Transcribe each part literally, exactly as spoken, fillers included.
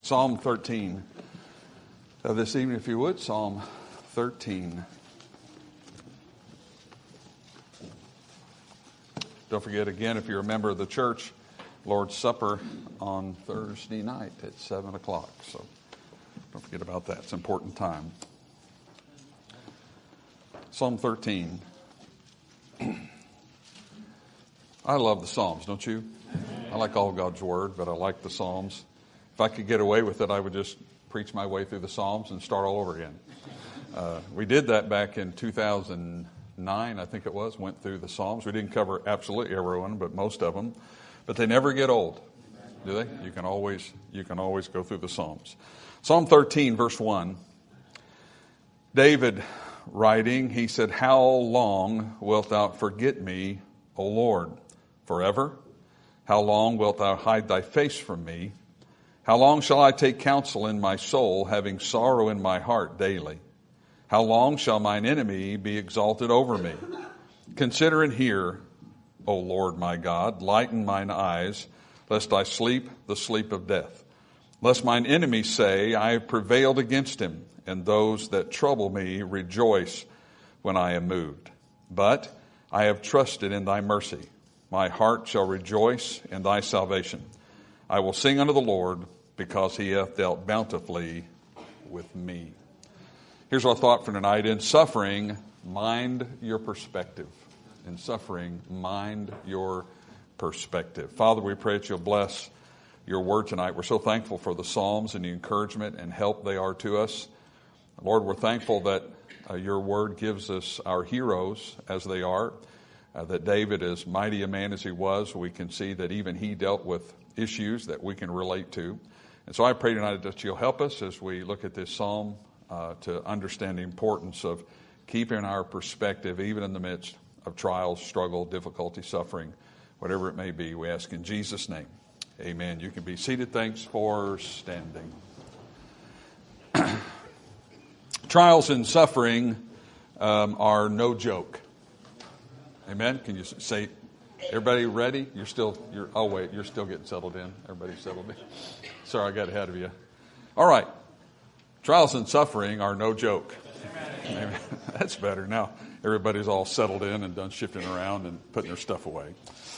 Psalm thirteen. Uh, this evening, if you would, Psalm thirteen. Don't forget, again, if you're a member of the church, Lord's Supper on Thursday night at seven o'clock. So don't forget about that. It's an important time. Psalm thirteen. I love the Psalms, don't you? I like all God's Word, but I like the Psalms. If I could get away with it, I would just preach my way through the Psalms and start all over again. Uh, we did that back in two thousand nine, I think it was, went through the Psalms. We didn't cover absolutely every one, but most of them. But they never get old, do they? You can always, you can always go through the Psalms. Psalm thirteen, verse one. David writing, he said, "How long wilt thou forget me, O Lord? Forever? How long wilt thou hide thy face from me? How long shall I take counsel in my soul, having sorrow in my heart daily? How long shall mine enemy be exalted over me? Consider and hear, O Lord my God, lighten mine eyes, lest I sleep the sleep of death. Lest mine enemies say, I have prevailed against him, and those that trouble me rejoice when I am moved. But I have trusted in thy mercy. My heart shall rejoice in thy salvation. I will sing unto the Lord, because he hath dealt bountifully with me." Here's our thought for tonight. In suffering, mind your perspective. In suffering, mind your perspective. Father, we pray that you'll bless your word tonight. We're so thankful for the Psalms and the encouragement and help they are to us. Lord, we're thankful that uh, your word gives us our heroes as they are, uh, that David, as mighty a man as he was, we can see that even he dealt with issues that we can relate to. And so I pray tonight that you'll help us as we look at this psalm uh, to understand the importance of keeping our perspective even in the midst of trials, struggle, difficulty, suffering, whatever it may be. We ask in Jesus' name. Amen. You can be seated. Thanks for standing. Trials and suffering um, are no joke. Amen. Can you say, everybody ready? You're still, you're, oh wait, you're still getting settled in. Everybody settled in. Sorry, I got ahead of you. All right. Trials and suffering are no joke. Amen. Amen. That's better. Now everybody's all settled in and done shifting around and putting their stuff away.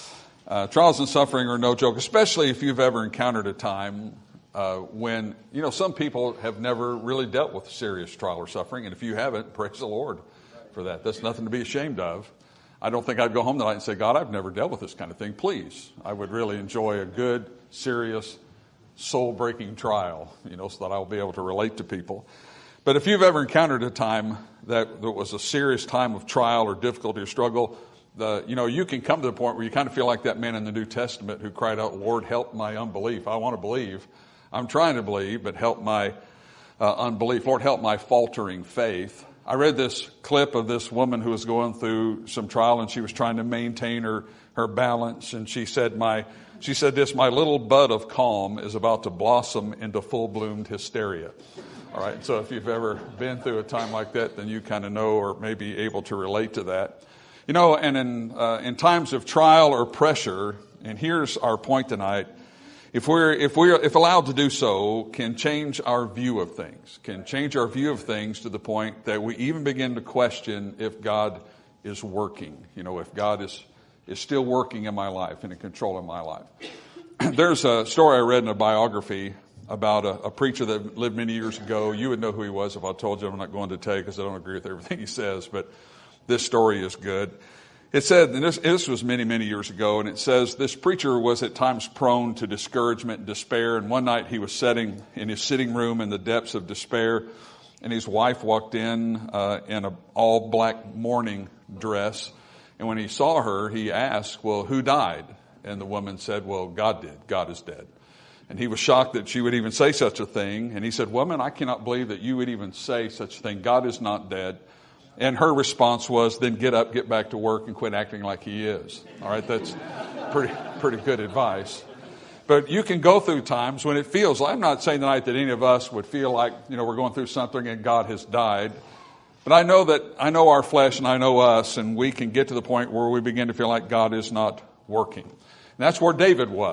Uh, trials and suffering are no joke, especially if you've ever encountered a time uh, when, you know, some people have never really dealt with serious trial or suffering. And if you haven't, praise the Lord for that. That's nothing to be ashamed of. I don't think I'd go home tonight and say, God, I've never dealt with this kind of thing. Please. I would really enjoy a good, serious, soul-breaking trial, you know, so that I'll be able to relate to people. But if you've ever encountered a time that there was a serious time of trial or difficulty or struggle, the, you know, you can come to the point where you kind of feel like that man in the New Testament who cried out, Lord, help my unbelief. I want to believe. I'm trying to believe, but help my uh, unbelief. Lord, help my faltering faith. I read this clip of this woman who was going through some trial, and she was trying to maintain her, her balance. And she said, my, she said this, my little bud of calm is about to blossom into full-bloomed hysteria. All right. So if you've ever been through a time like that, then you kind of know or may be able to relate to that. You know, and in, uh, in times of trial or pressure, and here's our point tonight, if we're, if we're, if allowed to do so, can change our view of things, can change our view of things to the point that we even begin to question if God is working, you know, if God is, is still working in my life and in control of my life. There's a story I read in a biography about a, a preacher that lived many years ago. You would know who he was if I told you. I'm not going to tell you because I don't agree with everything he says, but this story is good. It said, and this, this was many, many years ago, and it says this preacher was at times prone to discouragement and despair, and one night he was sitting in his sitting room in the depths of despair, and his wife walked in uh, in an all-black mourning dress, and when he saw her, he asked, well, who died? And the woman said, well, God did. God is dead. And he was shocked that she would even say such a thing, and he said, woman, I cannot believe that you would even say such a thing. God is not dead. And her response was, then get up, get back to work, and quit acting like he is. All right, that's pretty pretty good advice. But you can go through times when it feels, I'm not saying tonight that any of us would feel like, you know, we're going through something and God has died. But I know that, I know our flesh and I know us, and we can get to the point where we begin to feel like God is not working. And that's where David was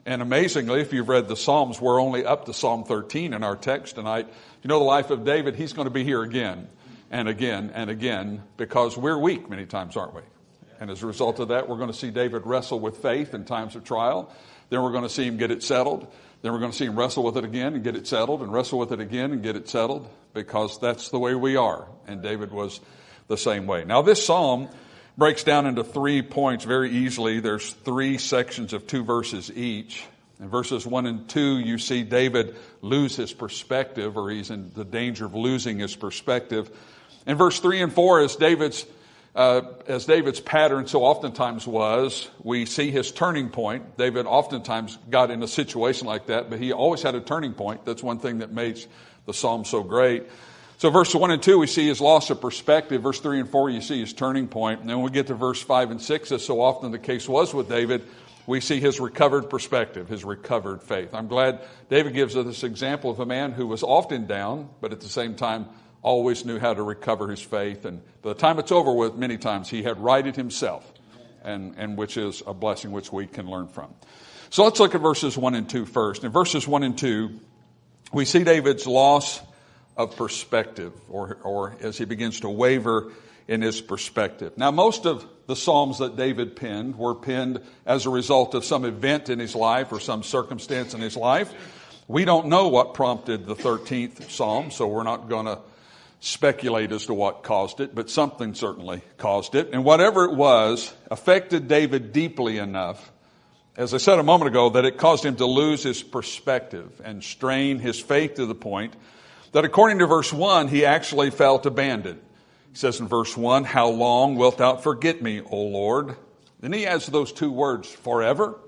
And amazingly, if you've read the Psalms, we're only up to Psalm thirteen in our text tonight. You know the life of David, he's going to be here again and again and again because we're weak many times, aren't we? And as a result of that, we're going to see David wrestle with faith in times of trial. Then we're going to see him get it settled. Then we're going to see him wrestle with it again and get it settled, and wrestle with it again and get it settled, because that's the way we are. And David was the same way. Now, this psalm breaks down into three points very easily. There's three sections of two verses each. In verses one and two, you see David lose his perspective, or he's in the danger of losing his perspective. In verse three and four, as David's Uh, as David's pattern so oftentimes was, we see his turning point. David oftentimes got in a situation like that, but he always had a turning point. That's one thing that makes the psalm so great. So verse one and two, we see his loss of perspective. Verse three and four, you see his turning point. And then when we get to verse five and six, as so often the case was with David, we see his recovered perspective, his recovered faith. I'm glad David gives us this example of a man who was often down, but at the same time always knew how to recover his faith. And by the time it's over with, many times he had righted himself, and, and which is a blessing which we can learn from. So let's look at verses one and two first. In verses one and two, we see David's loss of perspective, or, or as he begins to waver in his perspective. Now, most of the Psalms that David penned were penned as a result of some event in his life or some circumstance in his life. We don't know what prompted the thirteenth Psalm, so we're not going to speculate as to what caused it, but something certainly caused it. And whatever it was affected David deeply enough, as I said a moment ago, that it caused him to lose his perspective and strain his faith to the point that, according to verse one, he actually felt abandoned. He says in verse one, "How long wilt thou forget me, O Lord?" Then he adds those two words, "forever."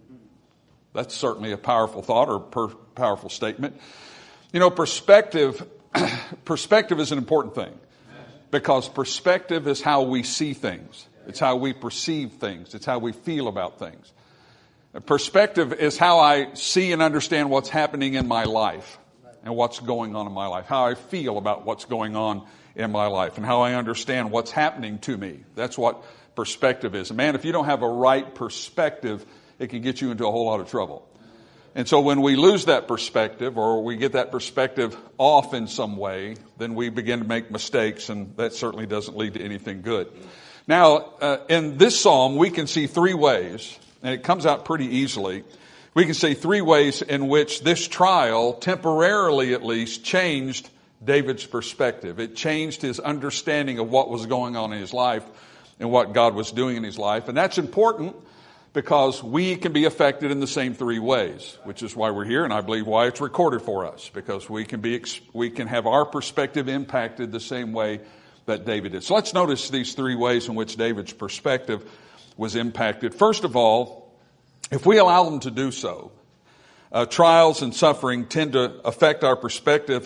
That's certainly a powerful thought, or per- powerful statement. You know, perspective Perspective is an important thing, because perspective is how we see things. It's how we perceive things. It's how we feel about things. Perspective is how I see and understand what's happening in my life and what's going on in my life, how I feel about what's going on in my life, and how I understand what's happening to me. That's what perspective is. And man, if you don't have a right perspective, it can get you into a whole lot of trouble. And so when we lose that perspective, or we get that perspective off in some way, then we begin to make mistakes, and that certainly doesn't lead to anything good. Now, uh, in this psalm, we can see three ways, and it comes out pretty easily. We can see three ways in which this trial, temporarily at least, changed David's perspective. It changed his understanding of what was going on in his life and what God was doing in his life. And that's important, because we can be affected in the same three ways, which is why we're here, and I believe why it's recorded for us, because we can be we can have our perspective impacted the same way that David did. So let's notice these three ways in which David's perspective was impacted. First of all, if we allow them to do so, uh, trials and suffering tend to affect our perspective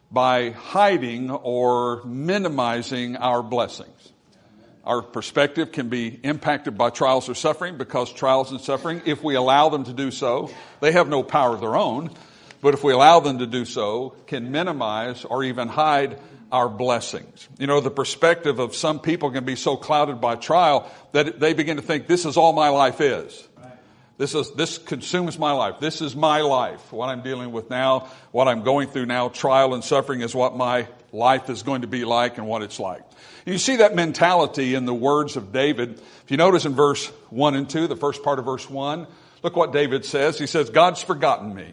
by hiding or minimizing our blessings. Our perspective can be impacted by trials or suffering, because trials and suffering, if we allow them to do so, they have no power of their own, but if we allow them to do so, can minimize or even hide our blessings. You know, the perspective of some people can be so clouded by trial that they begin to think, this is all my life is. This is, this consumes my life. This is my life. What I'm dealing with now, what I'm going through now, trial and suffering is what my life is going to be like and what it's like. You see that mentality in the words of David. If you notice in verse one and two, the first part of verse one, look what David says. He says, God's forgotten me.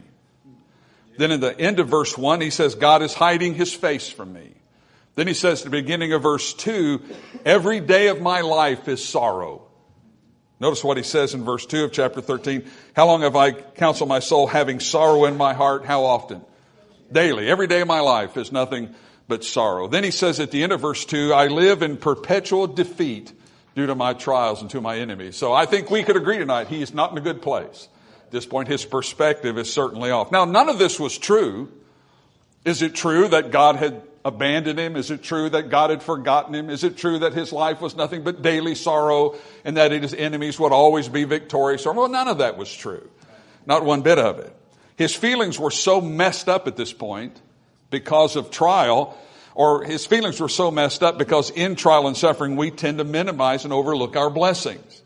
Then in the end of verse one, he says, God is hiding his face from me. Then he says at the beginning of verse two, every day of my life is sorrow. Notice what he says in verse two of chapter thirteen. How long have I counseled my soul, having sorrow in my heart? How often? Daily. Every day of my life is nothing but sorrow. Then he says at the end of verse two, I live in perpetual defeat due to my trials and to my enemies. So I think we could agree tonight, he is not in a good place. At this point, his perspective is certainly off. Now, none of this was true. Is it true that God had abandoned him? Is it true that God had forgotten him? Is it true that his life was nothing but daily sorrow and that his enemies would always be victorious? Well, none of that was true. Not one bit of it. His feelings were so messed up at this point because of trial, or his feelings were so messed up because in trial and suffering we tend to minimize and overlook our blessings.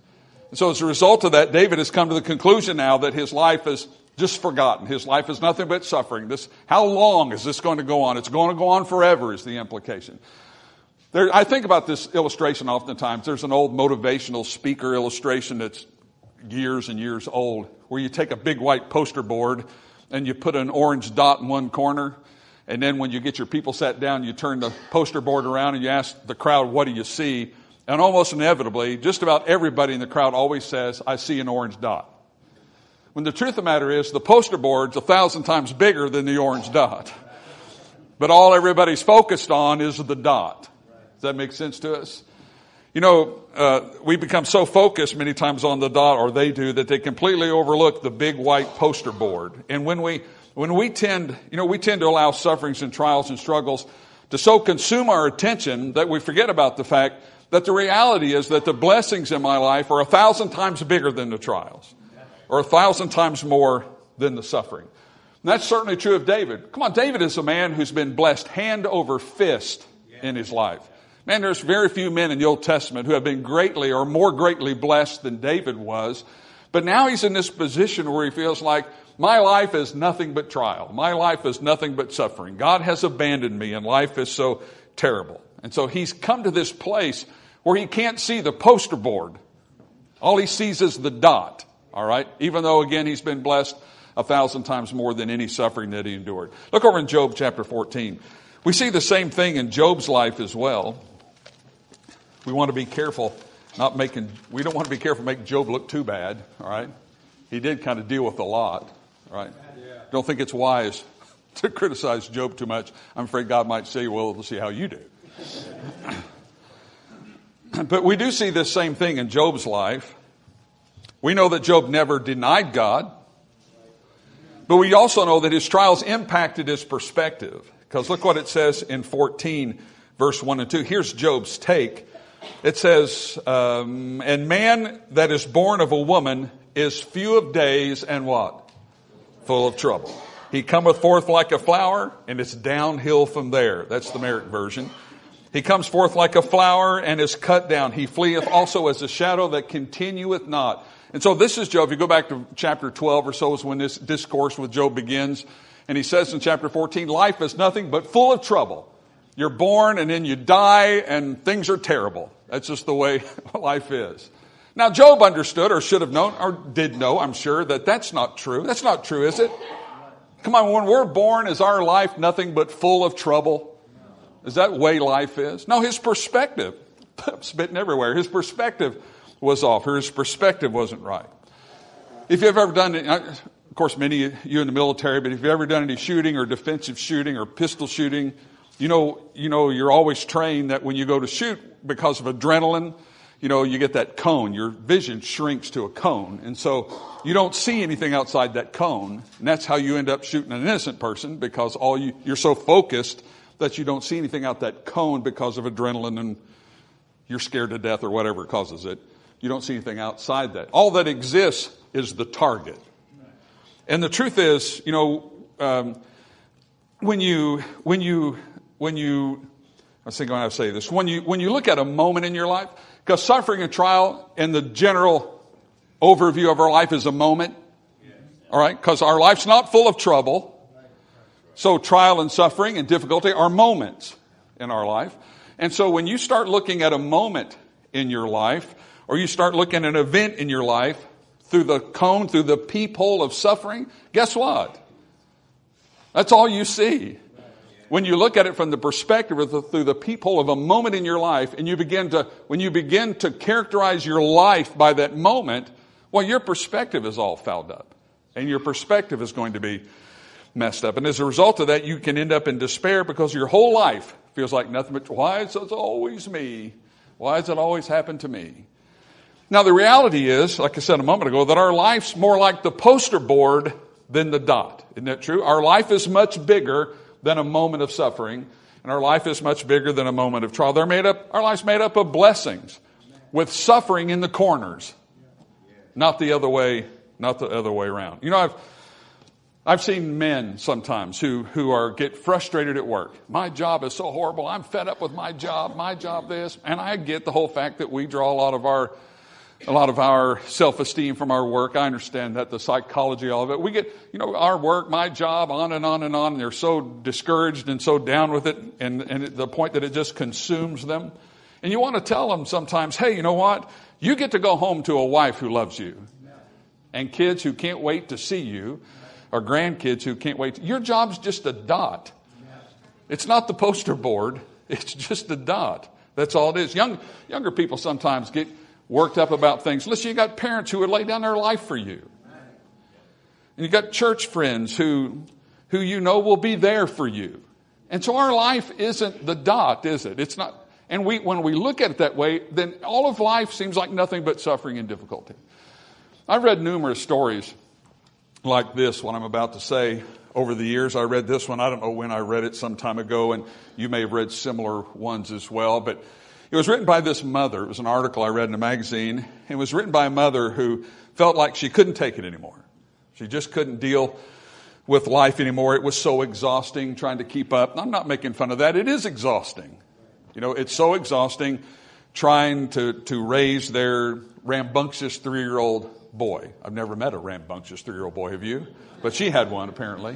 So as a result of that, David has come to the conclusion now that his life is just forgotten. His life is nothing but suffering. This, how long is this going to go on? It's going to go on forever is the implication. There, I think about this illustration oftentimes. There's an old motivational speaker illustration that's years and years old, where you take a big white poster board and you put an orange dot in one corner. And then when you get your people sat down, you turn the poster board around and you ask the crowd, what do you see? And almost inevitably, just about everybody in the crowd always says, I see an orange dot. When the truth of the matter is, the poster board's a thousand times bigger than the orange dot. But all everybody's focused on is the dot. Does that make sense to us? You know, uh, we become so focused many times on the dot, or they do, that they completely overlook the big white poster board. And when we, when we tend, you know, we tend to allow sufferings and trials and struggles to so consume our attention that we forget about the fact that the reality is that the blessings in my life are a thousand times bigger than the trials, or a thousand times more than the suffering. And that's certainly true of David. Come on, David is a man who's been blessed hand over fist in his life. Man, there's very few men in the Old Testament who have been greatly or more greatly blessed than David was. But now he's in this position where he feels like, my life is nothing but trial. My life is nothing but suffering. God has abandoned me and life is so terrible. And so he's come to this place where he can't see the poster board. All he sees is the dot. All right? Even though, again, he's been blessed a thousand times more than any suffering that he endured. Look over in Job chapter fourteen. We see the same thing in Job's life as well. We want to be careful not making, we don't want to be careful making Job look too bad. All right? He did kind of deal with a lot. All right? Don't think it's wise to criticize Job too much. I'm afraid God might say, well, we'll see how you do. But we do see this same thing in Job's life. We know that Job never denied God. But we also know that his trials impacted his perspective. Because look what it says in fourteen, verse one and two. Here's Job's take. It says, um, and man that is born of a woman is few of days and what? Full of trouble. He cometh forth like a flower, and it's downhill from there. That's the Merrick version. He comes forth like a flower and is cut down. He fleeth also as a shadow that continueth not. And so this is Job. If you go back to chapter twelve or so is when this discourse with Job begins. And he says in chapter fourteen, life is nothing but full of trouble. You're born and then you die and things are terrible. That's just the way life is. Now Job understood or should have known or did know, I'm sure, that that's not true. That's not true, is it? Come on, when we're born, is our life nothing but full of trouble? Is that the way life is? No, his perspective, spitting everywhere, his perspective was off. His perspective wasn't right. If you've ever done it, of course, many of you in the military, but if you've ever done any shooting or defensive shooting or pistol shooting, you know, you know, you're always trained that when you go to shoot because of adrenaline, you know, you get that cone. Your vision shrinks to a cone. And so you don't see anything outside that cone. And that's how you end up shooting an innocent person, because all you, you're so focused that you don't see anything out that cone because of adrenaline and you're scared to death or whatever causes it. You don't see anything outside that. All that exists is the target. And the truth is, you know, um, when you, when you, when you, I was thinking when I say this, when you, when you look at a moment in your life, because suffering and trial in the general overview of our life is a moment. All right. Because our life's not full of trouble. So trial and suffering and difficulty are moments in our life. And so when you start looking at a moment in your life, or you start looking at an event in your life through the cone, through the peephole of suffering, guess what? That's all you see. When you look at it from the perspective of the, through the peephole of a moment in your life, and you begin to, when you begin to characterize your life by that moment, well, your perspective is all fouled up. And your perspective is going to be messed up. And as a result of that, you can end up in despair because your whole life feels like nothing but, why is it always me? Why does it always happen to me? Now, the reality is, like I said a moment ago, that our life's more like the poster board than the dot. Isn't that true? Our life is much bigger than a moment of suffering, and our life is much bigger than a moment of trial. They're made up, our life's made up of blessings with suffering in the corners, not the other way, not the other way around. You know, I've I've seen men sometimes who, who are get frustrated at work. My job is so horrible. I'm fed up with my job, my job this. And I get the whole fact that we draw a lot of our a lot of our self-esteem from our work. I understand that, the psychology, all of it. We get, you know, our work, my job, on and on and on, and they're so discouraged and so down with it, and, and at the point that it just consumes them. And you want to tell them sometimes, hey, you know what? You get to go home to a wife who loves you, and kids who can't wait to see you, or grandkids who can't wait. To, your job's just a dot. It's not the poster board. It's just a dot. That's all it is. Young, younger people sometimes get worked up about things. Listen, you got parents who would lay down their life for you. And you got church friends who, who you know will be there for you. And so our life isn't the dot, is it? It's not. And we, when we look at it that way, then all of life seems like nothing but suffering and difficulty. I've read numerous stories like this, what I'm about to say. Over the years, I read this one. I don't know when I read it, some time ago, and you may have read similar ones as well. But it was written by this mother. It was an article I read in a magazine. It was written by a mother who felt like she couldn't take it anymore. She just couldn't deal with life anymore. It was so exhausting trying to keep up. I'm not making fun of that. It is exhausting. You know, it's so exhausting trying to, to raise their rambunctious three-year-old boy. I've never met a rambunctious three-year-old boy, have you? But she had one, apparently.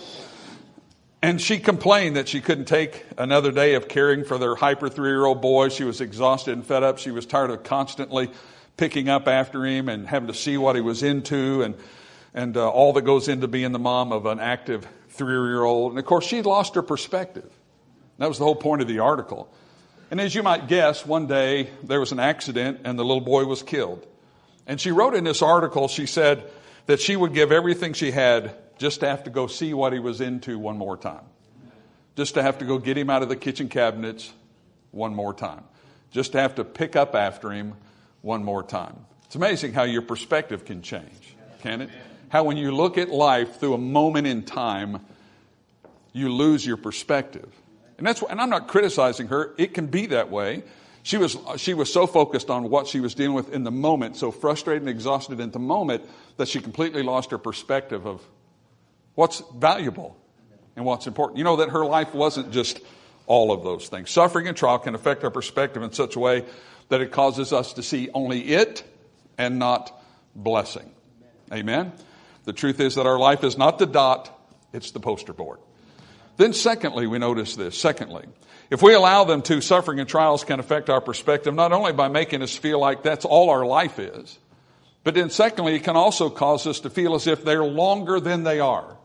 And she complained that she couldn't take another day of caring for their hyper three-year-old boy. She was exhausted and fed up. She was tired of constantly picking up after him and having to see what he was into and and uh, all that goes into being the mom of an active three-year-old. And, of course, she lost her perspective. That was the whole point of the article. And as you might guess, one day there was an accident and the little boy was killed. And she wrote in this article, she said that she would give everything she had just to have to go see what he was into one more time. Just to have to go get him out of the kitchen cabinets one more time. Just to have to pick up after him one more time. It's amazing how your perspective can change, can it? How when you look at life through a moment in time, you lose your perspective. And that's, and I'm not criticizing her. It can be that way. She was, she was so focused on what she was dealing with in the moment, so frustrated and exhausted in the moment, that she completely lost her perspective of what's valuable and what's important. You know, that her life wasn't just all of those things. Suffering and trial can affect our perspective in such a way that it causes us to see only it and not blessing. Amen? The truth is that our life is not the dot, it's the poster board. Then secondly, we notice this. Secondly, if we allow them to, suffering and trials can affect our perspective, not only by making us feel like that's all our life is, but then secondly, it can also cause us to feel as if they're longer than they are.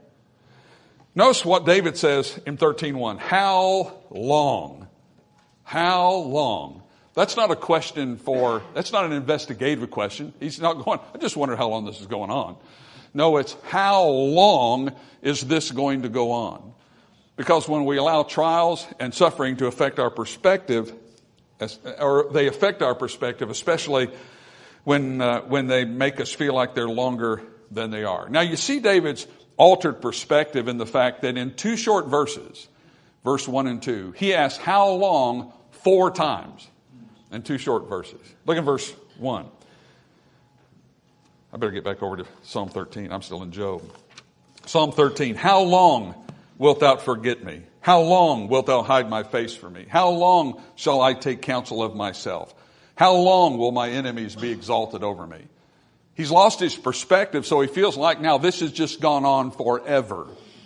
Notice what David says in thirteen one. How long? How long? That's not a question for, that's not an investigative question. He's not going, I just wonder how long this is going on. No, it's how long is this going to go on? Because when we allow trials and suffering to affect our perspective, or they affect our perspective, especially when uh, when they make us feel like they're longer than they are. Now you see David's altered perspective in the fact that in two short verses, verse one and two, he asks how long four times in two short verses. Look at verse one. I better get back over to Psalm thirteen. I'm still in Job. Psalm thirteen. How long wilt thou forget me? How long wilt thou hide my face from me? How long shall I take counsel of myself? How long will my enemies be exalted over me? He's lost his perspective, so he feels like now this has just gone on forever.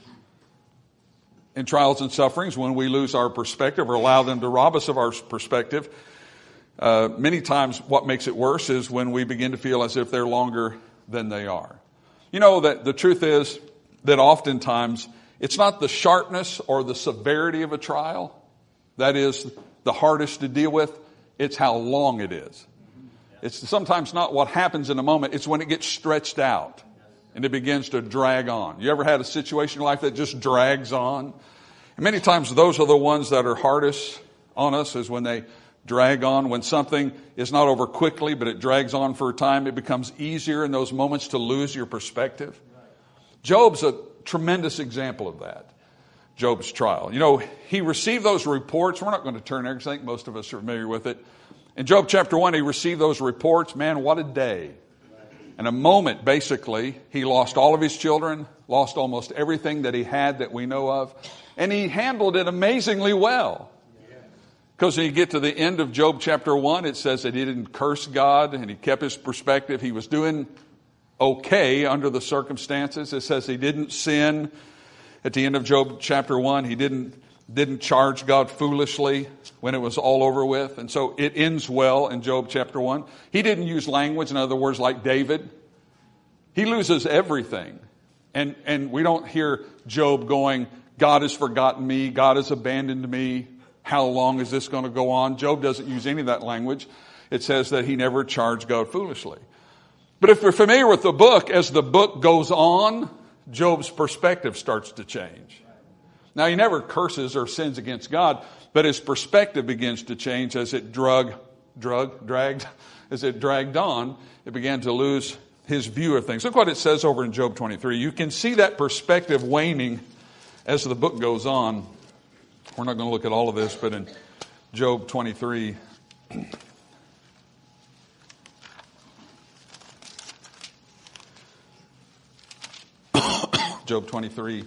In trials and sufferings, when we lose our perspective or allow them to rob us of our perspective, uh, many times what makes it worse is when we begin to feel as if they're longer than they are. You know that the truth is that oftentimes it's not the sharpness or the severity of a trial that is the hardest to deal with. It's how long it is. It's sometimes not what happens in a moment. It's when it gets stretched out and it begins to drag on. You ever had a situation in life that just drags on? And many times those are the ones that are hardest on us, is when they drag on. When something is not over quickly, but it drags on for a time, it becomes easier in those moments to lose your perspective. Job's a tremendous example of that. Job's trial. You know, he received those reports. We're not going to turn there because I think most of us are familiar with it. In Job chapter one, he received those reports. Man, what a day. In a moment, basically, he lost all of his children, lost almost everything that he had that we know of, and he handled it amazingly well. Because when you get to the end of Job chapter one, it says that he didn't curse God and he kept his perspective. He was doing okay under the circumstances. It says he didn't sin. At the end of Job chapter one, he didn't didn't charge God foolishly when it was all over with. And so it ends well in Job chapter one. He didn't use language, in other words, like David. He loses everything. And, and we don't hear Job going, God has forgotten me, God has abandoned me. How long is this going to go on? Job doesn't use any of that language. It says that he never charged God foolishly. But if you're familiar with the book, as the book goes on, Job's perspective starts to change. Now, he never curses or sins against God, but his perspective begins to change as it drug, drug, dragged, as it dragged on. It began to lose his view of things. Look what it says over in Job twenty-three. You can see that perspective waning as the book goes on. We're not going to look at all of this, but in Job twenty-three, Job twenty-three.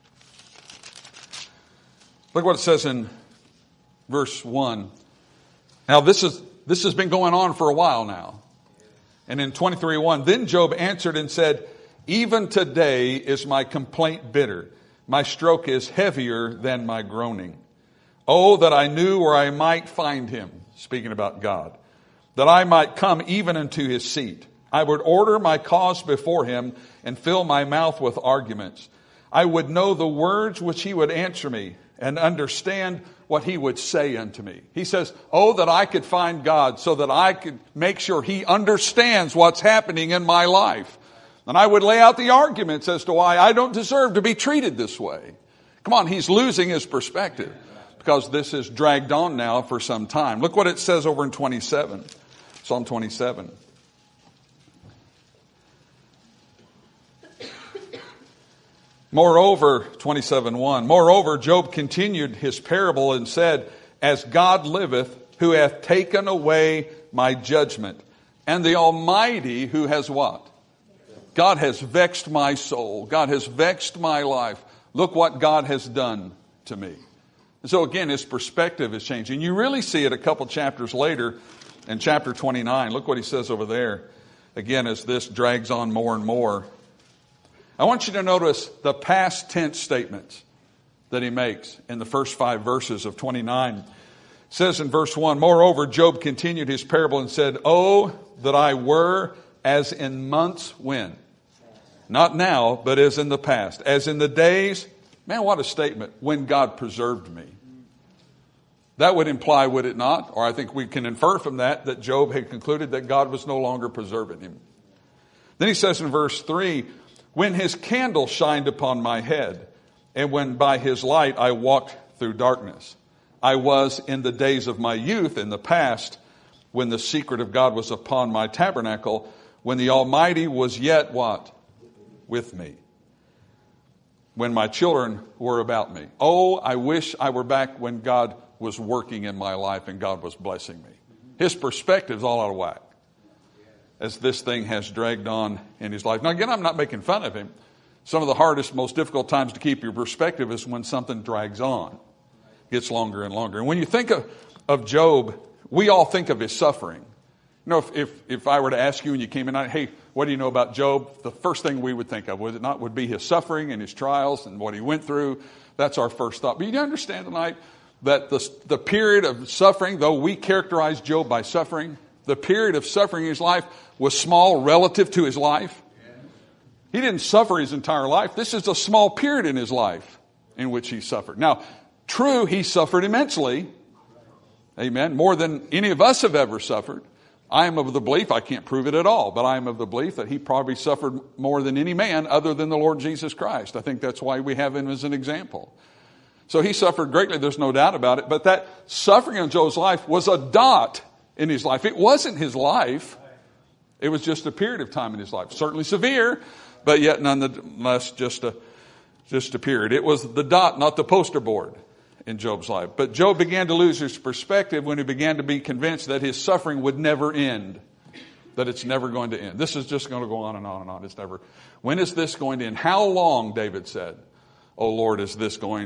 Look what it says in verse one. Now this is this has been going on for a while now. And in twenty-three one, then Job answered and said, even today is my complaint bitter. My stroke is heavier than my groaning. Oh, that I knew where I might find him, speaking about God, that I might come even unto his seat. I would order my cause before him and fill my mouth with arguments. I would know the words which he would answer me and understand what he would say unto me. He says, oh, that I could find God so that I could make sure he understands what's happening in my life. And I would lay out the arguments as to why I don't deserve to be treated this way. Come on, he's losing his perspective because this is dragged on now for some time. Look what it says over in twenty-seven, Psalm twenty-seven. Moreover, twenty-seven one, moreover, Job continued his parable and said, as God liveth, who hath taken away my judgment, and the Almighty who has what? God has vexed my soul. God has vexed my life. Look what God has done to me. And so again, his perspective is changing. You really see it a couple chapters later in chapter twenty-nine. Look what he says over there. Again, as this drags on more and more. I want you to notice the past tense statements that he makes in the first five verses of twenty-nine. It says in verse one, moreover, Job continued his parable and said, oh, that I were as in months when? Not now, but as in the past. As in the days, man, what a statement, when God preserved me. That would imply, would it not? Or I think we can infer from that that Job had concluded that God was no longer preserving him. Then he says in verse three, when his candle shined upon my head, and when by his light I walked through darkness. I was in the days of my youth, in the past, when the secret of God was upon my tabernacle, when the Almighty was yet what? With me. When my children were about me. Oh, I wish I were back when God was working in my life and God was blessing me. His perspective's all out of whack as this thing has dragged on in his life. Now again, I'm not making fun of him. Some of the hardest, most difficult times to keep your perspective is when something drags on. Gets longer and longer. And when you think of, of Job, we all think of his suffering. You know, if, if, if I were to ask you and you came in, hey, what do you know about Job? The first thing we would think of, would it not, would be his suffering and his trials and what he went through. That's our first thought. But you understand tonight that the, the period of suffering, though we characterize Job by suffering, the period of suffering in his life was small relative to his life. He didn't suffer his entire life. This is a small period in his life in which he suffered. Now, true, he suffered immensely. Amen. More than any of us have ever suffered. I am of the belief, I can't prove it at all, but I am of the belief that he probably suffered more than any man other than the Lord Jesus Christ. I think that's why we have him as an example. So he suffered greatly, there's no doubt about it. But that suffering in Job's life was a dot in his life. It wasn't his life. It was just a period of time in his life. Certainly severe, but yet nonetheless just a, just a period. It was the dot, not the poster board in Job's life. But Job began to lose his perspective when he began to be convinced that his suffering would never end. That it's never going to end. This is just going to go on and on and on. It's never. When is this going to end? How long, David said, oh Lord, is this going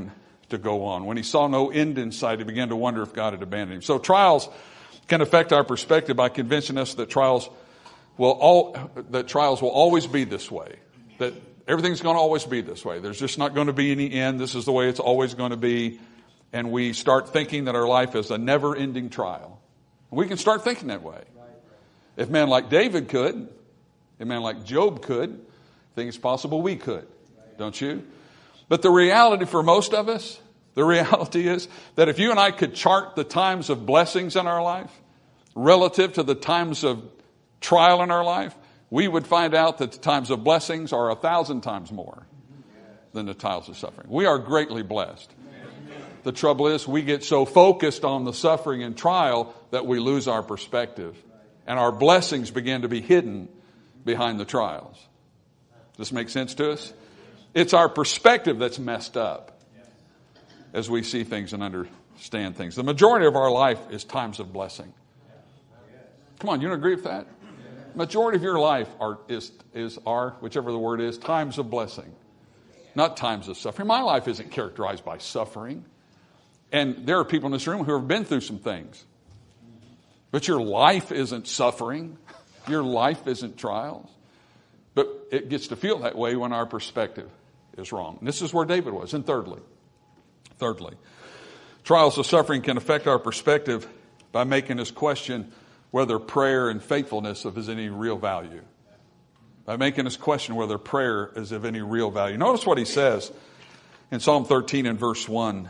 to go on. When he saw no end in sight, he began to wonder if God had abandoned him. So trials can affect our perspective by convincing us that trials will all that trials will always be this way. That everything's going to always be this way. There's just not going to be any end. This is the way it's always going to be. And we start thinking that our life is a never-ending trial. We can start thinking that way. If men like David could, if men like Job could, I think it's possible we could. Don't you? But the reality for most of us, the reality is that if you and I could chart the times of blessings in our life relative to the times of trial in our life, we would find out that the times of blessings are a thousand times more than the times of suffering. We are greatly blessed. The trouble is we get so focused on the suffering and trial that we lose our perspective. And our blessings begin to be hidden behind the trials. Does this make sense to us? It's our perspective that's messed up as we see things and understand things. The majority of our life is times of blessing. Come on, you don't agree with that? Majority of your life are, is, is are, whichever the word is, times of blessing, not times of suffering. My life isn't characterized by suffering. And there are people in this room who have been through some things. But your life isn't suffering. Your life isn't trials. But it gets to feel that way when our perspective is wrong. And this is where David was. And thirdly, thirdly, trials of suffering can affect our perspective by making us question whether prayer and faithfulness is of any real value. By making us question whether prayer is of any real value. Notice what he says in Psalm thirteen and verse one.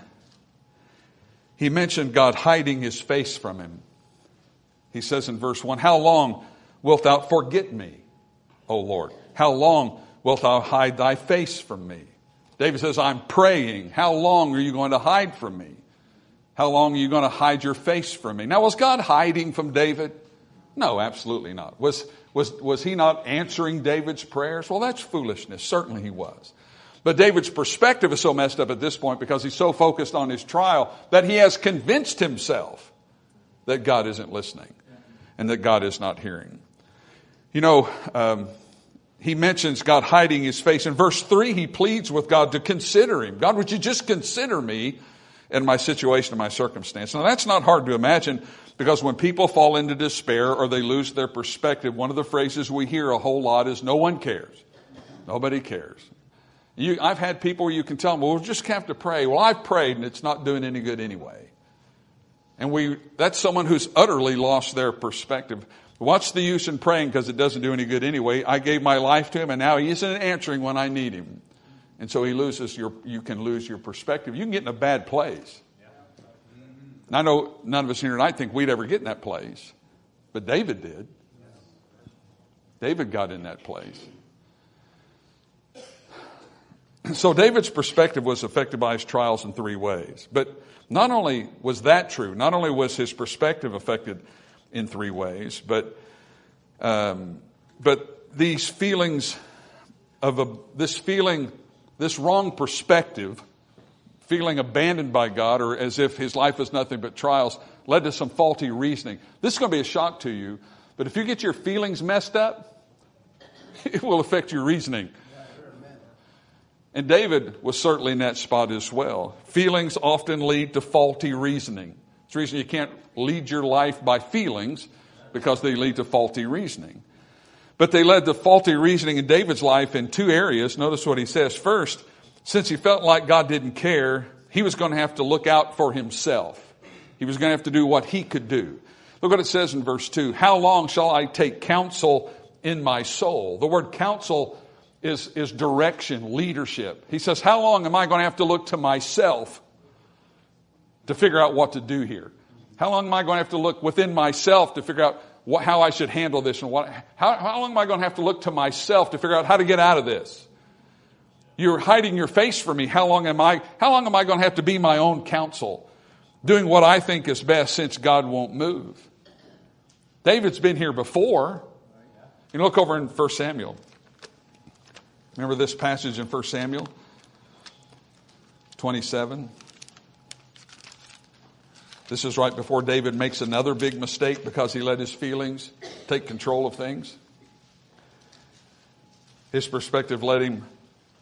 He mentioned God hiding his face from him. He says in verse one, "How long wilt thou forget me, O Lord? How long wilt thou hide thy face from me?" David says, I'm praying. How long are you going to hide from me? How long are you going to hide your face from me? Now, was God hiding from David? No, absolutely not. Was, was, was he not answering David's prayers? Well, that's foolishness. Certainly he was. But David's perspective is so messed up at this point because he's so focused on his trial that he has convinced himself that God isn't listening and that God is not hearing. You know, um, he mentions God hiding his face. In verse three, he pleads with God to consider him. God, would you just consider me and my situation and my circumstance? Now, that's not hard to imagine because when people fall into despair or they lose their perspective, one of the phrases we hear a whole lot is, no one cares. Nobody cares. You, I've had people where you can tell them, well, we'll just have to pray. Well, I've prayed and it's not doing any good anyway. And we that's someone who's utterly lost their perspective. What's the use in praying because it doesn't do any good anyway? I gave my life to him and now he isn't answering when I need him. And so he loses your, you can lose your perspective. You can get in a bad place. And I know none of us here tonight think we'd ever get in that place. But David did. David got in that place. So David's perspective was affected by his trials in three ways. But not only was that true, not only was his perspective affected in three ways, but um, but these feelings of a, this feeling, this wrong perspective, feeling abandoned by God or as if his life was nothing but trials, led to some faulty reasoning. This is going to be a shock to you, but if you get your feelings messed up, it will affect your reasoning. And David was certainly in that spot as well. Feelings often lead to faulty reasoning. It's the reason you can't lead your life by feelings, because they lead to faulty reasoning. But they led to faulty reasoning in David's life in two areas. Notice what he says. First, since he felt like God didn't care, he was going to have to look out for himself. He was going to have to do what he could do. Look what it says in verse two. How long shall I take counsel in my soul? The word counsel is, is direction, leadership. He says, how long am I going to have to look to myself to figure out what to do here? How long am I going to have to look within myself to figure out what, how I should handle this? And what, how, how long am I going to have to look to myself to figure out how to get out of this? You're hiding your face from me. How long am I, how long am I going to have to be my own counsel, doing what I think is best since God won't move? David's been here before. You know, look over in First Samuel. Remember this passage in First Samuel twenty-seven? This is right before David makes another big mistake because he let his feelings take control of things. His perspective led him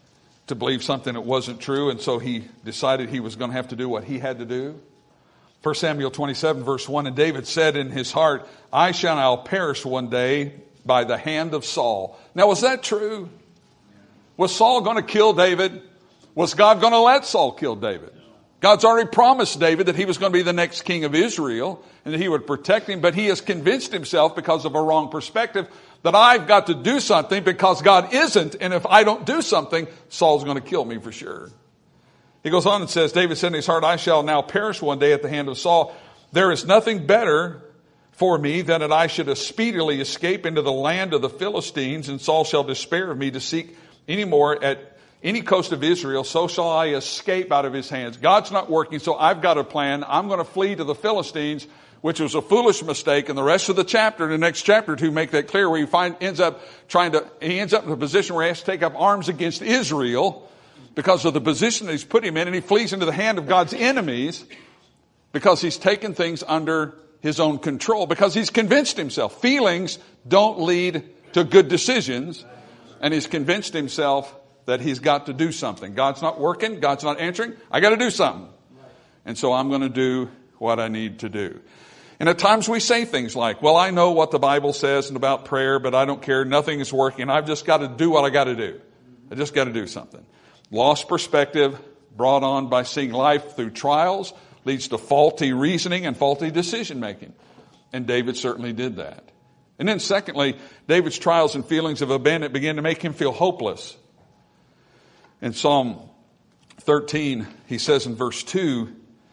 to believe something that wasn't true, and so he decided he was going to have to do what he had to do. First Samuel twenty-seven, verse one, and David said in his heart, I shall now perish one day by the hand of Saul. Now, was that true? Was Saul going to kill David? Was God going to let Saul kill David? God's already promised David that he was going to be the next king of Israel and that he would protect him, but he has convinced himself because of a wrong perspective that I've got to do something because God isn't, and if I don't do something, Saul's going to kill me for sure. He goes on and says, David said in his heart, I shall now perish one day at the hand of Saul. There is nothing better for me than that I should speedily escape into the land of the Philistines, and Saul shall despair of me to seek any more at any coast of Israel, so shall I escape out of his hands. God's not working, so I've got a plan. I'm going to flee to the Philistines, which was a foolish mistake. And the rest of the chapter, the next chapter to make that clear, where he find, ends up trying to, he ends up in a position where he has to take up arms against Israel because of the position that he's put him in, and he flees into the hand of God's enemies because he's taken things under his own control, because he's convinced himself. Feelings don't lead to good decisions, and he's convinced himself that he's got to do something. God's not working. God's not answering. I got to do something. And so I'm going to do what I need to do. And at times we say things like, well, I know what the Bible says and about prayer, but I don't care. Nothing is working. I've just got to do what I got to do. I just got to do something. Lost perspective brought on by seeing life through trials leads to faulty reasoning and faulty decision making. And David certainly did that. And then secondly, David's trials and feelings of abandonment began to make him feel hopeless. In Psalm thirteen, he says in verse two,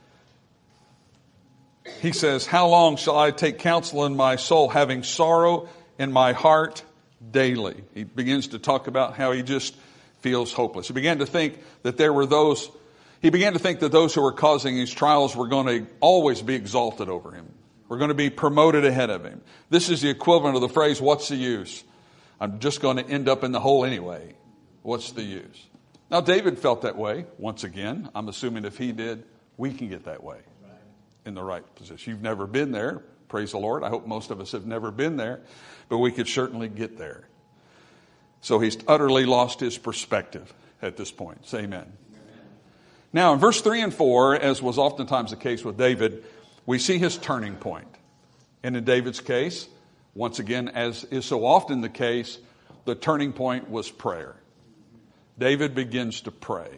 he says, how long shall I take counsel in my soul, having sorrow in my heart daily? He begins to talk about how he just feels hopeless. He began to think that there were those, he began to think that those who were causing these trials were going to always be exalted over him. We're going to be promoted ahead of him. This is the equivalent of the phrase, what's the use? I'm just going to end up in the hole anyway. What's the use? Now, David felt that way. Once again, I'm assuming if he did, we can get that way in the right position. You've never been there. Praise the Lord. I hope most of us have never been there, but we could certainly get there. So he's utterly lost his perspective at this point. Say amen. Amen. Now, in verse three and four, as was oftentimes the case with David, we see his turning point. And in David's case, once again, as is so often the case, the turning point was prayer. David begins to pray.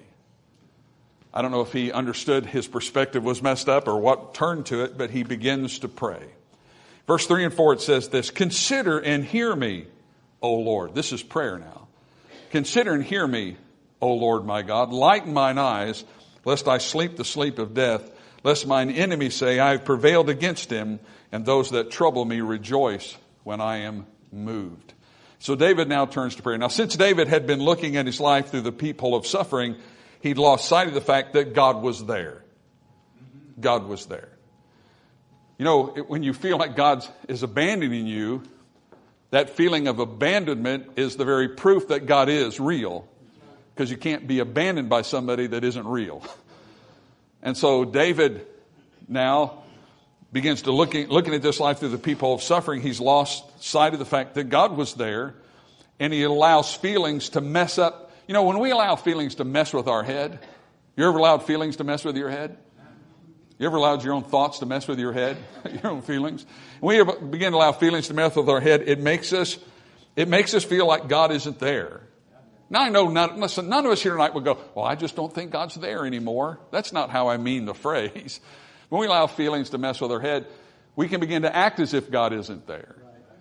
I don't know if he understood his perspective was messed up or what turned to it, but he begins to pray. Verse three and four, it says this, consider and hear me, O Lord. This is prayer now. Consider and hear me, O Lord my God. Lighten mine eyes, lest I sleep the sleep of death, lest mine enemies say, I have prevailed against him, and those that trouble me rejoice when I am moved. So David now turns to prayer. Now, since David had been looking at his life through the peephole of suffering, he'd lost sight of the fact that God was there. God was there. You know, when you feel like God is abandoning you, that feeling of abandonment is the very proof that God is real. Because you can't be abandoned by somebody that isn't real. And so David now begins to looking looking at this life through the peephole of suffering. He's lost sight of the fact that God was there, and he allows feelings to mess up. You know, when we allow feelings to mess with our head, you ever allowed feelings to mess with your head? You ever allowed your own thoughts to mess with your head, your own feelings? When we begin to allow feelings to mess with our head, it makes us it makes us feel like God isn't there. Now, I know none, listen, none of us here tonight would go, well, I just don't think God's there anymore. That's not how I mean the phrase. When we allow feelings to mess with our head, we can begin to act as if God isn't there.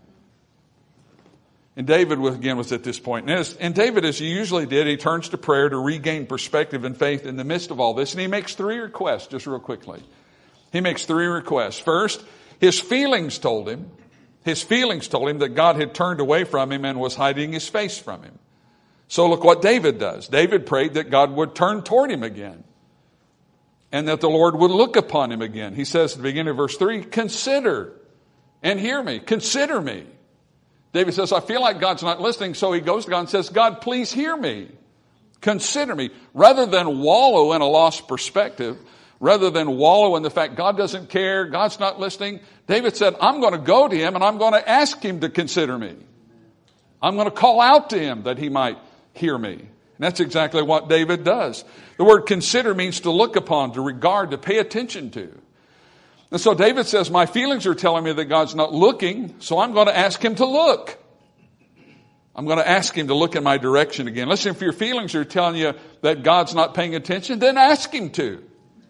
And David, again, was at this point. And, as, and David, as he usually did, he turns to prayer to regain perspective and faith in the midst of all this. And he makes three requests, just real quickly. He makes three requests. First, his feelings told him, his feelings told him that God had turned away from him and was hiding his face from him. So look what David does. David prayed that God would turn toward him again, and that the Lord would look upon him again. He says at the beginning of verse three, consider and hear me. Consider me. David says, I feel like God's not listening. So he goes to God and says, God, please hear me. Consider me. Rather than wallow in a lost perspective, rather than wallow in the fact God doesn't care, God's not listening, David said, I'm going to go to him and I'm going to ask him to consider me. I'm going to call out to him that he might hear me And that's exactly what David does. The word consider means to look upon, to regard, to pay attention to. And so David says, my feelings are telling me that God's not looking, so I'm going to ask him to look. I'm going to ask him to look in my direction again. Listen, if your feelings are telling you that God's not paying attention, then ask him to.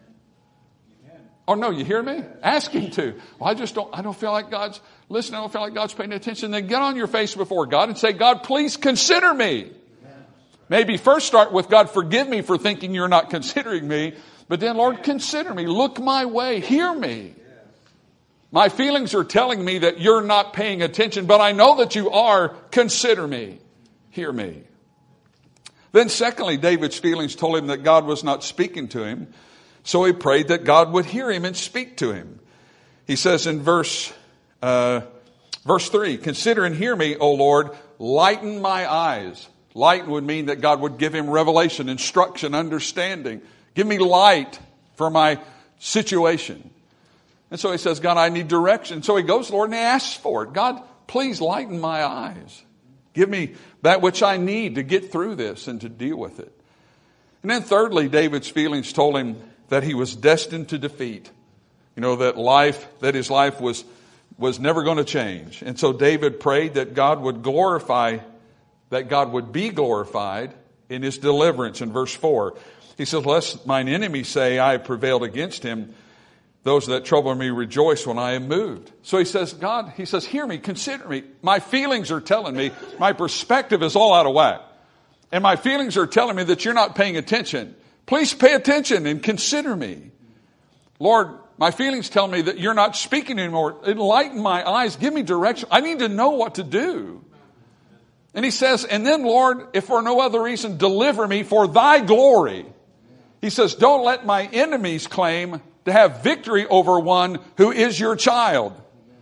Oh, no, you hear me? Ask him to. Well, I just don't, I don't feel like God's listening. I don't feel like God's paying attention. Then get on your face before God and say, God, please consider me. Maybe first start with, God, forgive me for thinking you're not considering me. But then, Lord, consider me. Look my way. Hear me. My feelings are telling me that you're not paying attention, but I know that you are. Consider me. Hear me. Then secondly, David's feelings told him that God was not speaking to him. So he prayed that God would hear him and speak to him. He says in verse, uh, verse three, consider and hear me, O Lord, lighten my eyes. Lighten would mean that God would give him revelation, instruction, understanding. Give me light for my situation. And so he says, God, I need direction. So he goes, Lord, and he asks for it. God, please lighten my eyes. Give me that which I need to get through this and to deal with it. And then thirdly, David's feelings told him that he was destined to defeat. You know, that life, that his life was, was never going to change. And so David prayed that God would glorify, that God would be glorified in his deliverance. In verse four, he says, lest mine enemies say I have prevailed against him, those that trouble me rejoice when I am moved. So he says, God, he says, hear me, consider me. My feelings are telling me, my perspective is all out of whack. And my feelings are telling me that you're not paying attention. Please pay attention and consider me. Lord, my feelings tell me that you're not speaking anymore. Enlighten my eyes. Give me direction. I need to know what to do. And he says, and then, Lord, if for no other reason, deliver me for thy glory. He says, don't let my enemies claim to have victory over one who is your child.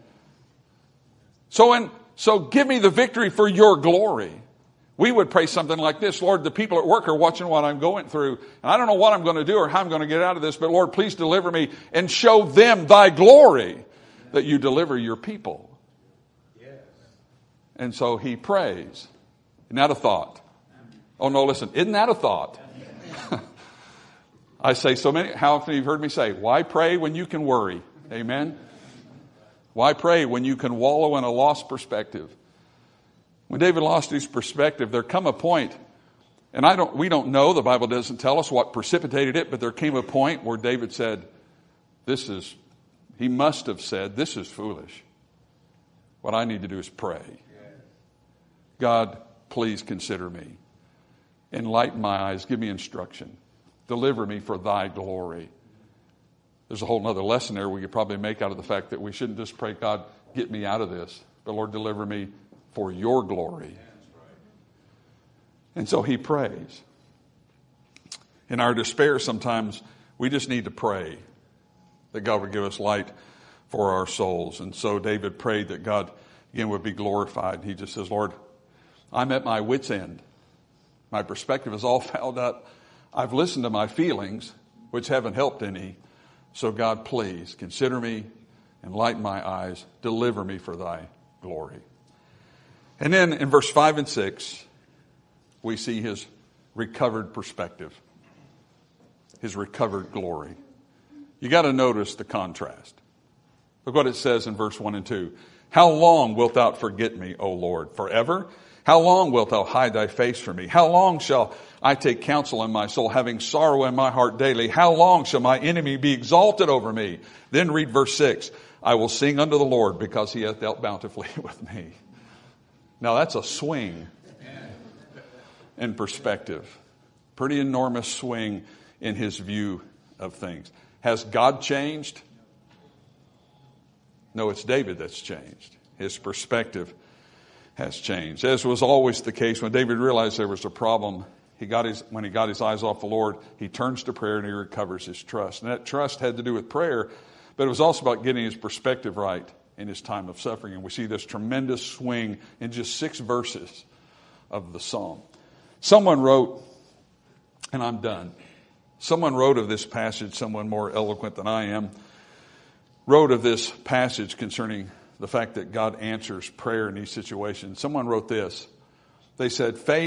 So, in, so give me the victory for your glory. We would pray something like this. Lord, the people at work are watching what I'm going through. And I don't know what I'm going to do or how I'm going to get out of this. But Lord, please deliver me and show them thy glory that you deliver your people. Yes. And so he prays. Isn't that a thought? Oh, no, listen. Isn't that a thought? I say so many. How often have you heard me say, why pray when you can worry? Amen. Why pray when you can wallow in a lost perspective? When David lost his perspective, there come a point, and I don't, we don't know, the Bible doesn't tell us what precipitated it, but there came a point where David said, this is, he must have said, this is foolish. What I need to do is pray. God, please consider me. Enlighten my eyes. Give me instruction. Deliver me for thy glory. There's a whole other lesson there we could probably make out of the fact that we shouldn't just pray, God, get me out of this, but Lord, deliver me for your glory. And so he prays. In our despair, sometimes we just need to pray that God would give us light for our souls. And so David prayed that God again would be glorified. He just says, Lord, I'm at my wit's end. My perspective is all fouled up. I've listened to my feelings, which haven't helped any. So God, please consider me, enlighten my eyes, deliver me for thy glory. And then in verse five and six, we see his recovered perspective, his recovered glory. You got to notice the contrast. Look what it says in verse one and two. How long wilt thou forget me, O Lord? Forever? How long wilt thou hide thy face from me? How long shall I take counsel in my soul, having sorrow in my heart daily? How long shall my enemy be exalted over me? Then read verse six. I will sing unto the Lord because he hath dealt bountifully with me. Now that's a swing in perspective. Pretty enormous swing in his view of things. Has God changed? No, it's David that's changed. His perspective has changed. As was always the case, when David realized there was a problem, he got his, when he got his eyes off the Lord, he turns to prayer and he recovers his trust. And that trust had to do with prayer, but it was also about getting his perspective right in his time of suffering. And we see this tremendous swing in just six verses of the psalm. Someone wrote, and I'm done. Someone wrote of this passage, someone more eloquent than I am, wrote of this passage concerning the fact that God answers prayer in these situations. Someone wrote this. They said, faith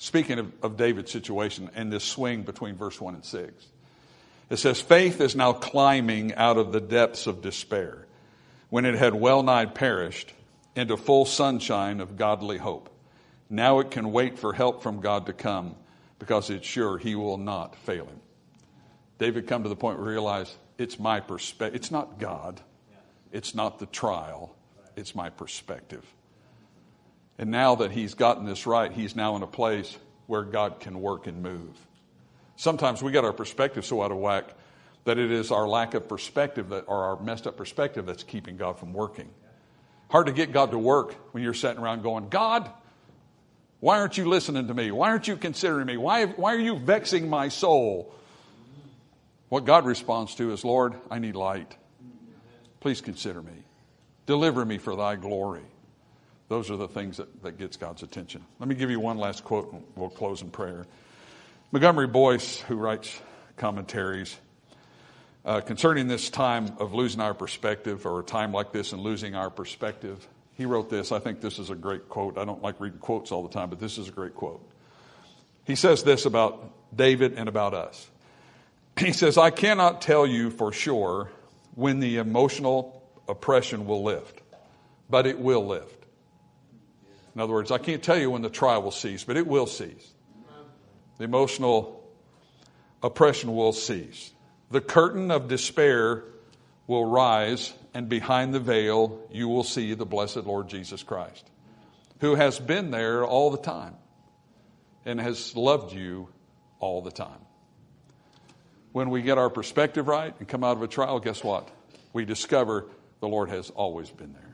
speaking of, of David's situation and this swing between verse one and six. It says, faith is now climbing out of the depths of despair, when it had well nigh perished, into full sunshine of godly hope. Now it can wait for help from God to come, because it's sure he will not fail him. David come to the point where he realized, it's my perspective. It's not God. It's not the trial. It's my perspective. And now that he's gotten this right, he's now in a place where God can work and move. Sometimes we get our perspective so out of whack that it is our lack of perspective that, or our messed up perspective that's keeping God from working. Hard to get God to work when you're sitting around going, God, why aren't you listening to me? Why aren't you considering me? Why, why are you vexing my soul? What God responds to is, Lord, I need light. Please consider me. Deliver me for thy glory. Those are the things that, that gets God's attention. Let me give you one last quote and we'll close in prayer. Montgomery Boyce, who writes commentaries uh, concerning this time of losing our perspective, or a time like this and losing our perspective, he wrote this. I think this is a great quote. I don't like reading quotes all the time, but this is a great quote. He says this about David and about us. He says, I cannot tell you for sure when the emotional oppression will lift, but it will lift. In other words, I can't tell you when the trial will cease, but it will cease. The emotional oppression will cease. The curtain of despair will rise, and behind the veil you will see the blessed Lord Jesus Christ, who has been there all the time and has loved you all the time. When we get our perspective right and come out of a trial, guess what? We discover the Lord has always been there.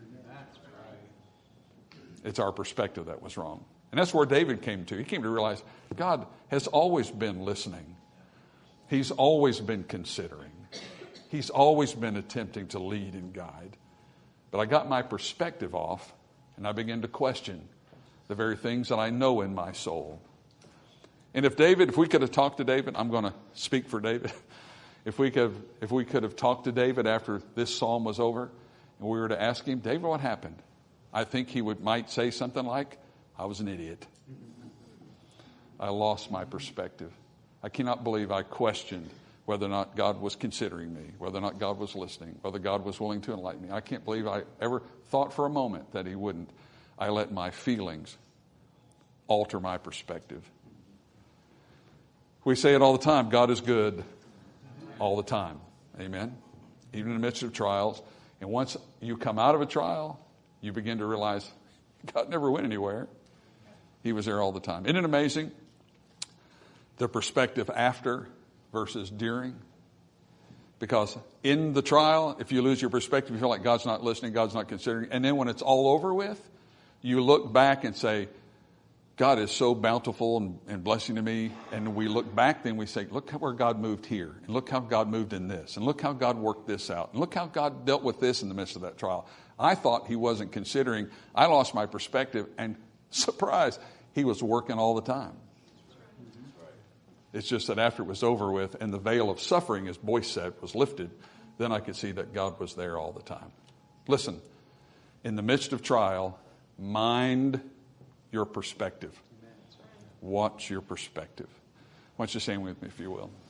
It's our perspective that was wrong. And that's where David came to. He came to realize God has always been listening. He's always been considering. He's always been attempting to lead and guide. But I got my perspective off, and I began to question the very things that I know in my soul. And if David, if we could have talked to David, I'm going to speak for David. If we could, if we could have talked to David after this psalm was over, and we were to ask him, David, what happened? I think he would might say something like, I was an idiot. I lost my perspective. I cannot believe I questioned whether or not God was considering me, whether or not God was listening, whether God was willing to enlighten me. I can't believe I ever thought for a moment that he wouldn't. I let my feelings alter my perspective. We say it all the time, God is good all the time. Amen? Even in the midst of trials. And once you come out of a trial, you begin to realize God never went anywhere. He was there all the time. Isn't it amazing? The perspective after versus during. Because in the trial, if you lose your perspective, you feel like God's not listening, God's not considering. And then when it's all over with, you look back and say, God is so bountiful and, and blessing to me. And we look back, then we say, look where God moved here. And look how God moved in this. And look how God worked this out. And look how God dealt with this in the midst of that trial. I thought he wasn't considering. I lost my perspective. And surprise, he was working all the time. It's just that after it was over with and the veil of suffering, as Boyce said, was lifted, then I could see that God was there all the time. Listen, in the midst of trial, mind your perspective. Watch your perspective. Why don't you stand with me if you will?